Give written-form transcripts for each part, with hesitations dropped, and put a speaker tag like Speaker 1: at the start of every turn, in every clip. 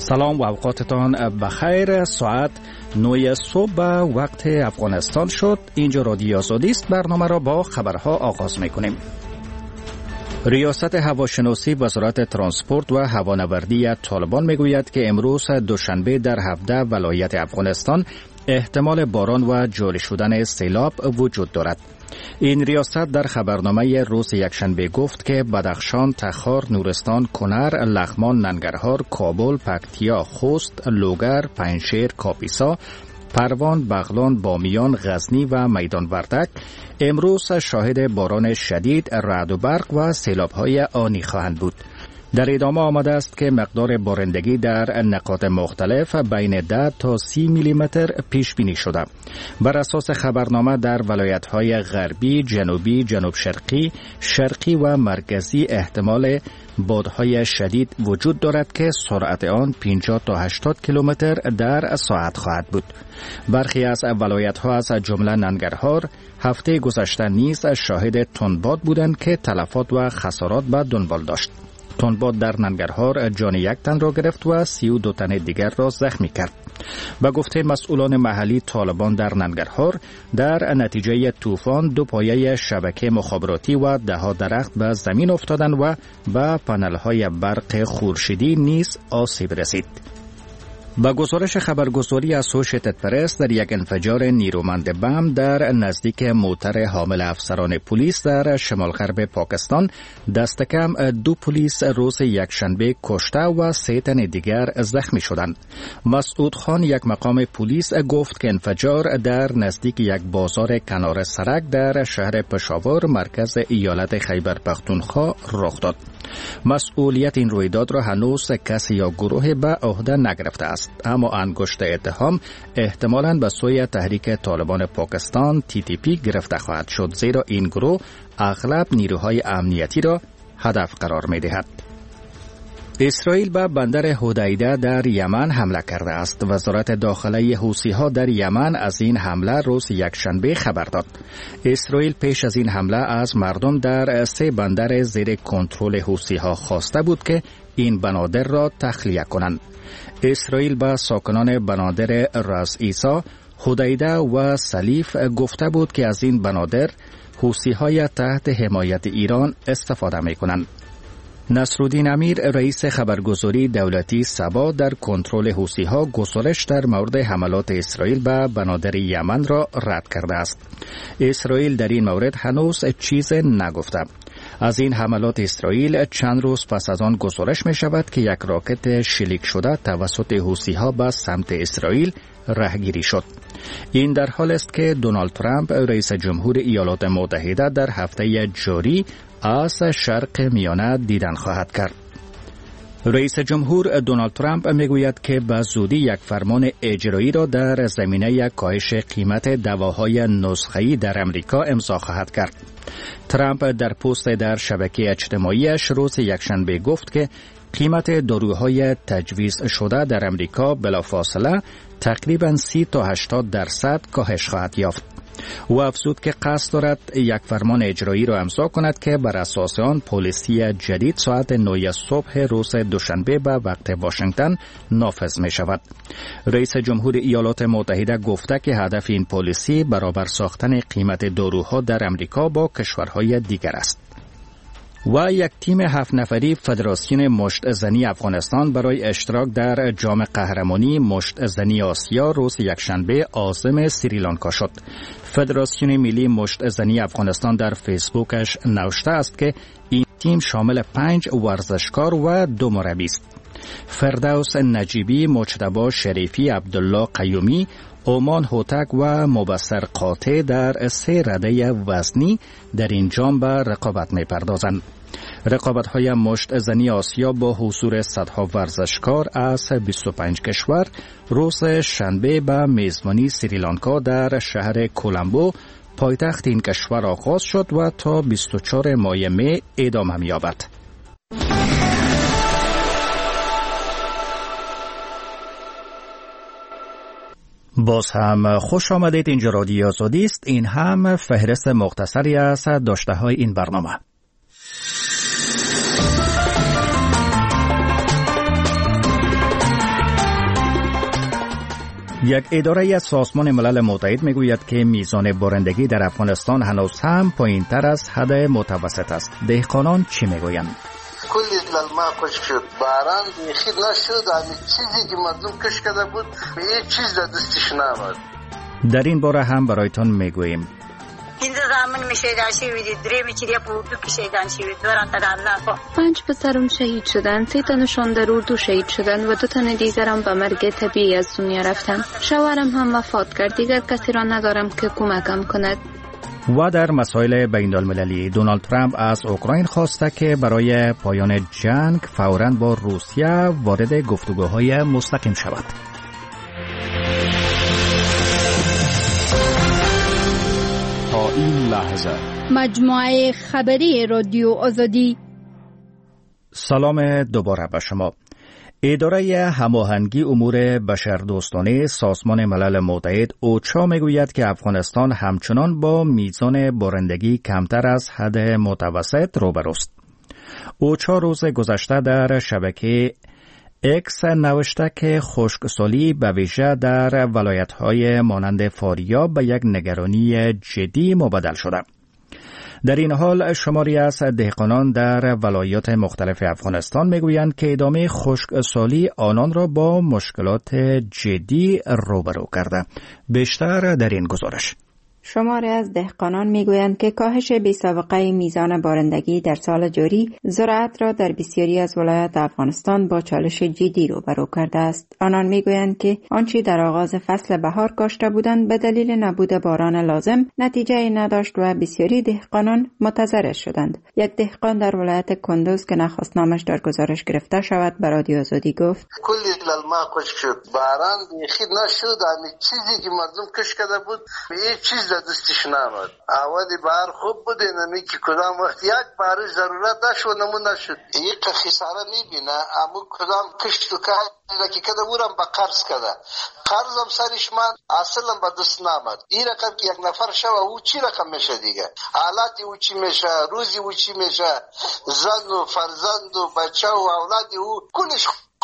Speaker 1: سلام و اوقاتتان بخیر. ساعت 9 صبح به وقت افغانستان شد. اینجا رادیو آزادی است. برنامه را با خبرها آغاز می‌کنیم. ریاست هواشناسی وزارت ترانسپورت و هوانوردی طالبان میگوید که امروز دوشنبه در 17 ولایت افغانستان احتمال باران و جاری شدن سیلاب وجود دارد. این ریاست در خبرنامه روز یکشنبه گفت که بدخشان، تخار، نورستان، کنر، لغمان، ننگرهار، کابل، پکتیا، خوست، لوگر، پنجشیر، کاپیسا، پروان، بغلان، بامیان، غزنی و میدان وردک امروز شاهد باران شدید، رعد و برق و سیلاب‌های آنی خواهند بود. در ادامه آمده است که مقدار بارندگی در نقاط مختلف بین 10 تا 30 میلیمتر پیش بینی شده. بر اساس خبرنامه در ولایت‌های غربی، جنوبی، جنوب شرقی، شرقی و مرکزی احتمال بادهای شدید وجود دارد که سرعت آن 50 تا 80 کیلومتر در ساعت خواهد بود. برخی از ولایت‌ها از جمله ننگرهار هفته گذشته نیز شاهد تندباد بودند که تلفات و خسارات به دنبال داشت. تندباد در ننگرهار جان یک تن را گرفت و 32 تن دیگر را زخمی کرد. به گفته مسئولان محلی، طالبان در ننگرهار در نتیجه طوفان 2 پایه شبکه مخابراتی و 10 درخت به زمین افتادند و به پنل‌های برق خورشیدی نیز آسیب رسید. با گزارش خبرگزاری اسوشیتد پرس، در یک انفجار نیرومند بم در نزدیک موتر حامل افسران پلیس در شمال غرب پاکستان دست کم 2 پلیس روز یکشنبه کشته و 3 تن دیگر زخمی شدند. مسعود خان، یک مقام پلیس، گفت که انفجار در نزدیک یک بازار کنار سرک در شهر پشاور مرکز ایالت خیبر پختونخوا رخ داد. مسئولیت این رویداد را هنوز کسی یا گروه به عهده نگرفته است، اما انگشت اتهام احتمالاً به سوی تحریک طالبان پاکستان TTP گرفته خواهد شد، زیرا این گروه اغلب نیروهای امنیتی را هدف قرار می دهد. اسرائیل به بندر حدیده در یمن حمله کرده است. وزارت داخله حوثی‌ها در یمن از این حمله روز یکشنبه خبر داد. اسرائیل پیش از این حمله از مردم در 3 بندر زیر کنترل حوثی‌ها خواسته بود که این بنادر را تخلیه کنند. اسرائیل به ساکنان بنادر راس عیسی، حدیده و سلیف گفته بود که از این بنادر حوثی‌های تحت حمایت ایران استفاده می‌کنند. نصرالدین امیر، رئیس خبرگزاری دولتی سبا، در کنترل حوثی‌ها گزارش در مورد حملات اسرائیل به بنادر یمن را رد کرده است. اسرائیل در این مورد هنوز چیز نگفته. از این حملات اسرائیل چند روز پس از آن گزارش می شود که یک راکت شلیک شده توسط حوثی‌ها به سمت اسرائیل راهگیری شد. این در حال است که دونالد ترامپ، رئیس جمهور ایالات متحده، در هفته جاری از شرق میانه دیدن خواهد کرد. رئیس جمهور دونالد ترامپ میگوید که به زودی یک فرمان اجرایی را در زمینه کاهش قیمت دواهای نسخه‌ای در امریکا امضا خواهد کرد. ترامپ در پست در شبکه اجتماعیش روز یکشنبه گفت که قیمت داروهای تجویز شده در امریکا بلافاصله تقریباً 30 تا 80% کاهش خواهد یافت. او افزود که قصد دارد یک فرمان اجرایی را امضا کند که بر اساس آن پلیسی جدید ساعت 9 صبح روز دوشنبه به وقت واشنگتن نافذ می شود. رئیس جمهور ایالات متحده گفته که هدف این پلیسی برابر ساختن قیمت داروها در امریکا با کشورهای دیگر است. و یک تیم 7 نفری فدراسیون مشت زنی افغانستان برای اشتراک در جام قهرمانی مشت زنی آسیا روز یکشنبه عازم سریلانکا شد. فدراسیون ملی مشت زنی افغانستان در فیسبوکش نوشته است که این تیم شامل 5 ورزشکار و 2 مربی است. فردوس نجیبی، مجتبی شریفی، عبدالله قیومی، اومان هوتک و مبصر قاطع در 3 رده وزنی در این جام به رقابت می پردازند. رقابت‌های مشت زنی آسیا با حضور صدها ورزشکار از 25 کشور روز شنبه به میزبانی سریلانکا در شهر کولمبو، پایتخت این کشور آغاز شد و تا 24 ماه می ادامه می‌یابد. باز هم خوش آمدید. اینجا رادیو آزادی است. این هم فهرست مختصری از داشته‌های این برنامه. یک اداره از سازمان ملل متحد میگوید که میزان بارندگی در افغانستان هنوز هم پایین‌تر از حد متوسط است. دهقانان چی میگویند؟
Speaker 2: کلی للما خشک شد، باران بیخی نشد، همین چیزی که مردم کش کرده بود هیچ چیز در دستش نآمد.
Speaker 1: در این باره هم برایتان میگوییم.
Speaker 3: این زمان میشیدن شوید، دریم چیزی پودو کشیدن شوید، دوران الله.
Speaker 4: 5 پسرم شهید شدن، 3 تنشان در اردو شهید شدن و 2 تن دیگرم به مرگ طبیعی از دنیا رفتن. شوهرم هم وفات کرد، دیگر کسی را ندارم که کمکم کند.
Speaker 1: و در مسائل بین المللی دونالد ترامپ از اوکراین خواسته که برای پایان جنگ فوراً با روسیه وارد گفتگوهای مستقیم شود.
Speaker 5: تا این لحظه
Speaker 6: مجموعه خبری رادیو آزادی.
Speaker 1: سلام دوباره به شما. اداره هماهنگی امور بشردوستانه سازمان ملل متحد اوچا میگوید که افغانستان همچنان با میزان بارندگی کمتر از حد متوسط روبروست. اوچا روز گذشته در شبکه اکس نوشته که خشکسالی به ویژه در ولایت‌های مانند فاریاب به یک نگرانی جدی مبدل شده. در این حال شماری از دهقانان در ولایات مختلف افغانستان میگویند که ادامه خشکسالی آنان را با مشکلات جدی روبرو کرده. بیشتر در این گزارش.
Speaker 7: شماری از دهقانان میگویند که کاهش بی‌سابقه میزان بارندگی در سال جاری زراعت را در بسیاری از ولایات افغانستان با چالش جدی روبرو کرده است. آنان میگویند که آنچه در آغاز فصل بهار کاشته بودند به دلیل نبود باران لازم نتیجه نداشت و بسیاری دهقانان متضرر شدند. یک دهقان در ولایت کندوز که نخواست نامش در گزارش گرفته شود به رادیو آزادی گفت:
Speaker 2: کلی للما خشک شد، باران بیخی نشد، همین چیزی که مردم کش کرده بود هیچ چیز در دستش نآمد. اولی بار خوب بود، نمی که کدام وقت یک بارش ضرورت داشت و نمونه شد. یک خساره میبینه، اما کدام کشت و کاری که کده بورم با قرض کده، قرضم سرش من اصلا به دست نآمد. این رقم که یک نفر شو او چی رقم میشه دیگه، حالتی او چی میشه، روزی او چی میشه، زن و فرزند و بچه و اولادی او کلش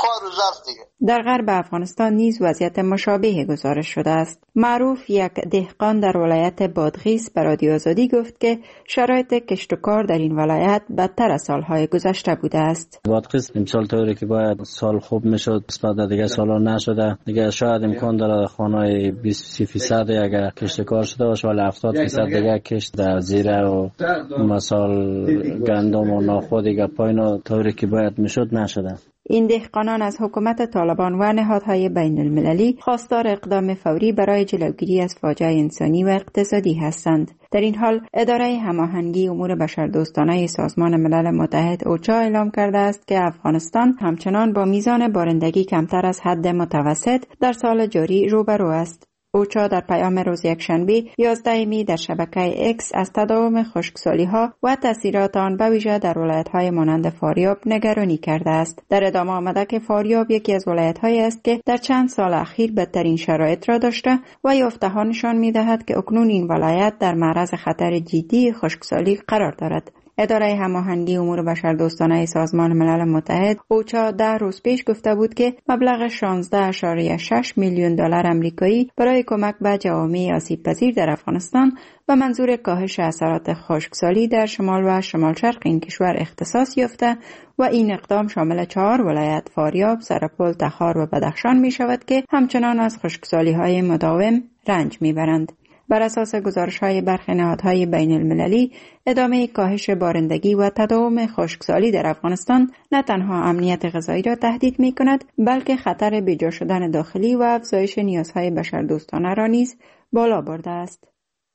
Speaker 7: در غرب افغانستان نیز وضعیت مشابه گزارش شده است. معروف یک دهقان در ولایت بادغیس به رادیو آزادی گفت که شرایط کشت و کار در این ولایت بدتر از سالهای گذشته بوده است.
Speaker 8: بادغیس امسال طوری که باید سال خوب میشد نسبت دیگه سالا نشده. دیگه شاید امکان داره خانه‌های 20% اگر کشت کار شده باشه ولی 70% دیگه کشت در زیره و مثال گندم و نخود دیگه پایین طوری که باید میشد نشده.
Speaker 7: این دهقانان از حکومت طالبان و نهادهای بین المللی خواستار اقدام فوری برای جلوگیری از فاجعه انسانی و اقتصادی هستند. در این حال اداره هماهنگی امور بشردوستانه سازمان ملل متحد اوچا اعلام کرده است که افغانستان همچنان با میزان بارندگی کمتر از حد متوسط در سال جاری روبرو است. اوچا در پیام روز یکشنبه 11 می در شبکه اکس از تداوم خشکسالی‌ها و تاثیرات آن به ویژه در ولایت‌های مانند فاریاب نگرانی کرده است. در ادامه آمده که فاریاب یکی از ولایت‌هایی است که در چند سال اخیر بدترین شرایط را داشته و یافته‌ها نشان می‌دهد که اکنون این ولایت در معرض خطر جدی خشکسالی قرار دارد. اداره هماهنگی امور بشردوستانه سازمان ملل متحد اوچا 10 روز پیش گفته بود که مبلغ 16.6 میلیون دلار آمریکایی برای کمک به جوامع آسیب‌پذیر در افغانستان به منظور کاهش اثرات خشکسالی در شمال و شمال شرق این کشور اختصاص یافته و این اقدام شامل 4 ولایت فاریاب، سرپل، تخار و بدخشان می شود که همچنان از خشکسالی‌های مداوم رنج می‌برند. بر اساس گزارش‌های برخی نهادهای بین المللی، ادامه کاهش بارندگی و تداوم خشکسالی در افغانستان نه تنها امنیت غذایی را تهدید می‌کند، بلکه خطر بیجا شدن داخلی و افزایش نیازهای بشردوستانه را نیز بالا برده است.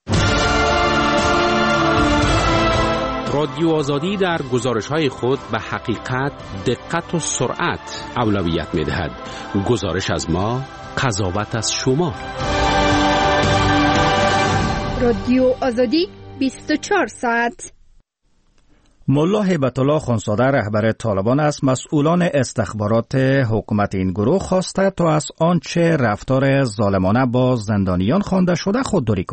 Speaker 5: رادیو آزادی در گزارش‌های خود به حقیقت، دقت و سرعت اولویت می‌دهد. گزارش از ما، قضاوت از شما.
Speaker 6: رادیو آزادی 24 ساعت.
Speaker 1: ملا هیبت الله خانزاده رهبر طالبان از مسئولان استخبارات حکومت این گروه خواسته تا از آنچه رفتار ظالمانه با زندانیان خوانده شده خودداری کنند.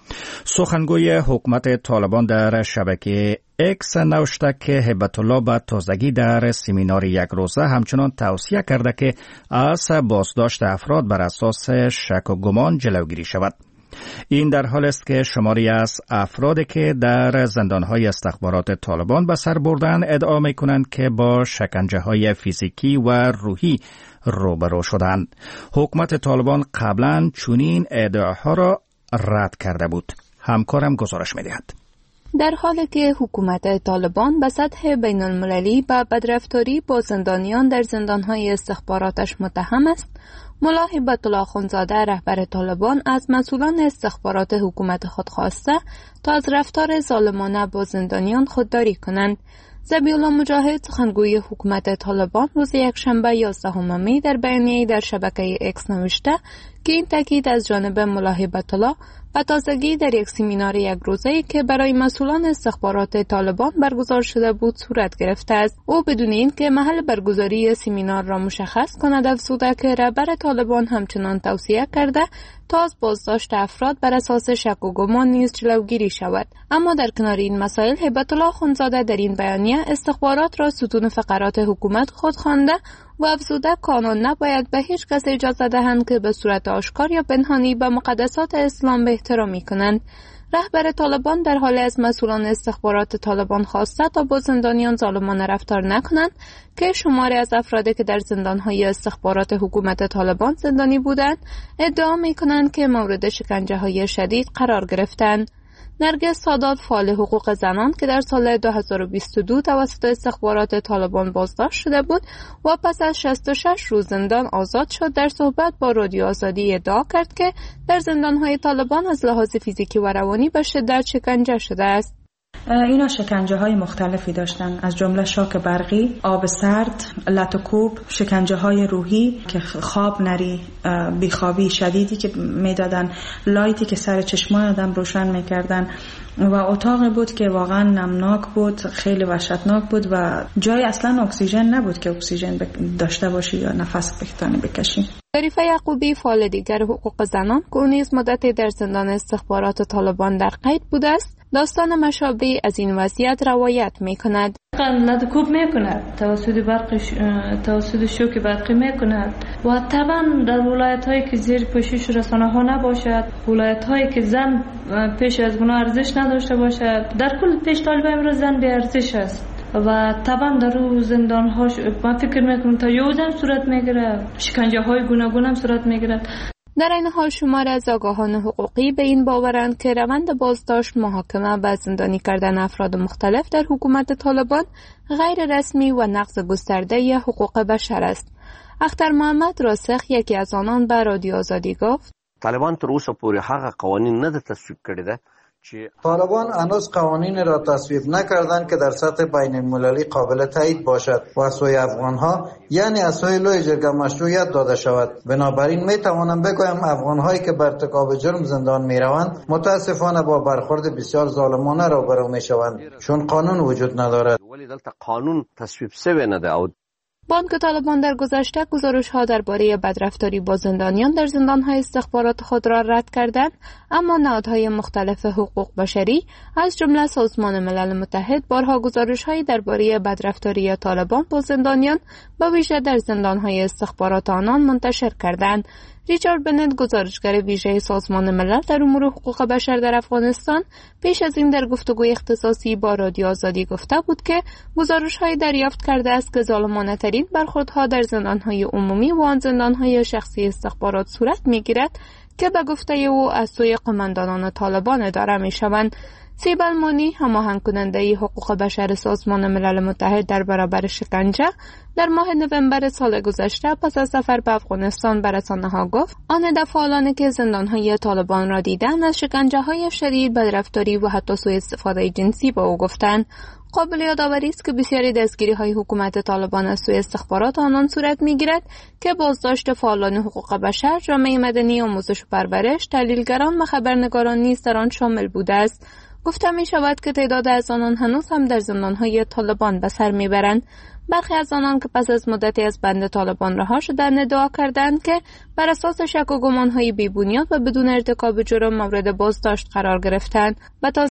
Speaker 1: سخنگوی حکومت طالبان در شبکه اکس نوشته که هیبت الله به تازگی در سمینار یک روزه همچنان توصیه کرده که از بازداشت افراد بر اساس شک و گمان جلوگیری شود. این در حال است که شماری از افرادی که در زندانهای استخبارات طالبان به سر بردن ادعا می کنند که با شکنجه‌های فیزیکی و روحی روبرو شدند. حکومت طالبان قبلا چنین ادعاها را رد کرده بود. همکارم گزارش می دهد.
Speaker 4: در حالی که حکومت طالبان به سطح بین المللی به بدرفتاری با زندانیان در زندانهای استخباراتش متهم است، ملا هیبت الله اخندزاده رهبر طالبان از مسئولان استخبارات حکومت خود خواسته تا از رفتار ظالمانه با زندانیان خودداری کنند. ذبیح الله مجاهد سخنگوی حکومت طالبان روز یکشنبه 11 می در بیانیه‌ای در شبکه اکس نوشته که این تاکید از جانب ملا هیبت الله و تازگی در یک سمینار یک روزه‌ای که برای مسئولان استخبارات طالبان برگزار شده بود صورت گرفته است. او بدون اینکه محل برگزاری سمینار را مشخص کند افزوده که رهبر طالبان همچنان توصیه کرده تا از بازداشت افراد بر اساس شک و گمان نیز جلوگیری شود. اما در کنار این مسائل هیبت الله اخندزاده در این بیانیه استخبارات را ستون فقرات حکومت خود خوانده و افزوده کانون نباید به هیچ کس اجازه دهند که به صورت آشکار یا پنهانی به مقدسات اسلام احترامی کنند. رهبر طالبان در حال از مسئولان استخبارات طالبان خواسته تا با زندانیان ظالمانه رفتار نکنند که شماری از افرادی که در زندانهای استخبارات حکومت طالبان زندانی بودند ادعا می‌کنند که مورد شکنجه‌های شدید قرار گرفتند. نرگس سادات فعال حقوق زنان که در سال 2022 توسط استخبارات طالبان بازداشت شده بود و پس از 66 روز زندان آزاد شد، در صحبت با رادیو آزادی ادعا کرد که در زندانهای طالبان از لحاظ فیزیکی و روانی به شدت شکنجه شده است.
Speaker 9: اینا شکنجه های مختلفی داشتن، از جمله شوک برقی، آب سرد، لط و کوب، شکنجه های روحی که خواب نری، بیخوابی شدیدی که میدادن، لایتی که سر چشمان آدم روشن میکردن و اتاقی بود که واقعا نمناک بود، خیلی وحشتناک بود و جای اصلا اکسیژن نبود که اکسیژن داشته باشی یا نفس بکشی.
Speaker 4: شریفه یعقوبی فعال دیگر حقوق زنان که نیز مدتی در زندان استخبارات طالبان در قید بوده است، داستان مشابهی از این وضعیت روایت می‌کند.
Speaker 10: لدکوب می‌کند، توسط شوک برقی می‌کند و طبعا در ولایت‌هایی که زیر پوشش رسانه‌ها نباشد، ولایت‌هایی که زن پیش از گناه ارزش نداشته باشد، در کل پیش طالب امروز زن بی ارزش است و طبعا در رو زندان‌هاش من فکر می‌کنم تا یودم صورت می‌گیره، شکنجه‌های گوناگون هم صورت می‌گیرد.
Speaker 4: در این حال شماری از آگاهان حقوقی به این باورند که روند بازداشت، محاکمه و زندانی کردن افراد مختلف در حکومت طالبان غیر رسمی و نقض گسترده حقوق بشر است. اختر محمد راسخ یکی از آنان به رادیو آزادی گفت:
Speaker 11: طالبان تر اوسه پورې هغه قوانین نه تصویب کړي ده.
Speaker 12: طالبان هنوز قوانین را تصویب نکردند که در سطح بین المللی قابل تایید باشد و از سوی افغانها یعنی از سوی لوی جرگه مشروعیت داده شود. بنابراین می توانم بگویم افغانهایی که بر ارتکاب جرم زندان می روند متاسفانه با برخورد بسیار ظالمانه روبرو می شوند، چون قانون وجود ندارد.
Speaker 11: ولی دلته قانون تصویب شوی نه ده.
Speaker 4: بانک طالبان در گذشته گزارش‌ها درباره بدرفتاری با زندانیان در زندان‌های استخبارات خود را رد کردند، اما نهادهای مختلف حقوق بشری از جمله سازمان ملل متحد بارها گزارش‌هایی درباره بدرفتاری طالبان با زندانیان به ویژه در زندان‌های استخبارات آنان منتشر کردند. ریچارد بنت، گزارشگر ویژه سازمان ملل در امور حقوق بشر در افغانستان، پیش از این در گفتگوی اختصاصی با رادیو آزادی گفته بود که گزارش‌های دریافت کرده است که ظالمانه‌ترین برخوردها در زندان‌های عمومی و آن زندان‌های شخصی استخبارات صورت می‌گیرد که به گفته او از سوی قماندانان طالبان اداره می‌شوند. سیبل مانی، هماهنگ کننده حقوق بشر سازمان ملل متحد در برابر شکنجه، در ماه نوامبر سال گذشته پس از سفر به افغانستان به رسانه‌ها گفت آن فعالانی که زندان‌های طالبان را دیدند از شکنجه‌های شدید، بدرفتاری و حتی سوء استفاده جنسی به او گفتند. قابل یادآوری است که بسیاری دستگیری‌های حکومت طالبان از سوی استخبارات آنان صورت می‌گیرد که بازداشت فعالان حقوق بشر، جامعه مدنی، آموزش و پرورش، تحلیلگران و خبرنگاران نیز در آن شامل بوده است. گفته می شود که تعداد از آنان هنوز هم در زندانهای طالبان به سر میبرند. برخی از آنان که پس از مدتی از بند طالبان رها شدند ادعا کردند که بر اساس شک و گمانهای بی‌بنیاد و بدون ارتکاب جرم مورد بازداشت قرار گرفتند و تا